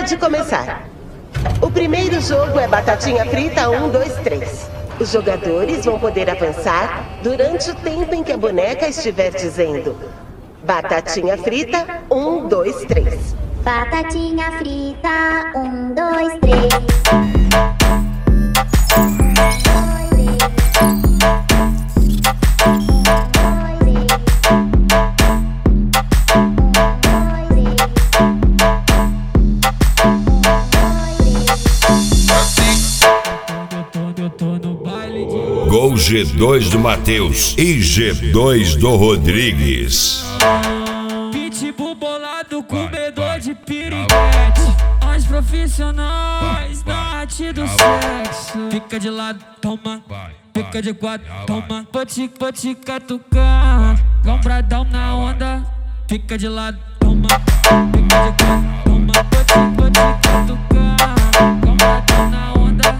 Pode começar. O primeiro jogo é Batatinha Frita 1, 2, 3. Os jogadores vão poder avançar durante o tempo em que a boneca estiver dizendo Batatinha Frita 1, 2, 3. Batatinha frita, 1, 2, 3. Gol G2 do Matheus e G2 do Rodrigues. Pitbull bolado, comedor de piriguete. Nós profissionais da arte do sexo. Fica de lado, toma. Fica de quatro, toma. Vou te catucar. Lombradão na onda. Fica de lado, toma. Fica de quatro, toma. Vou te catucar. Lombradão na onda.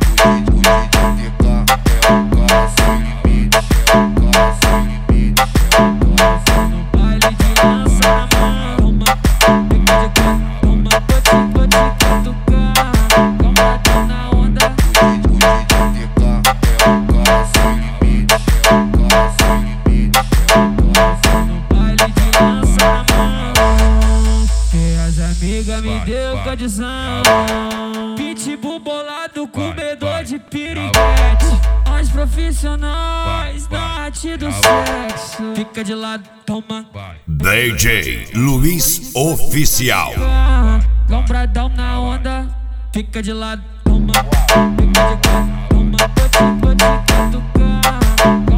Me deu condição. Pitbull bolado, comedor de piriguete. Nós profissionais da arte do sexo. Fica de lado, toma. DJ Luiz Oficial. Lombradão na onda. Fica de lado, toma. Fica de quatro, toma. Vou te catucar.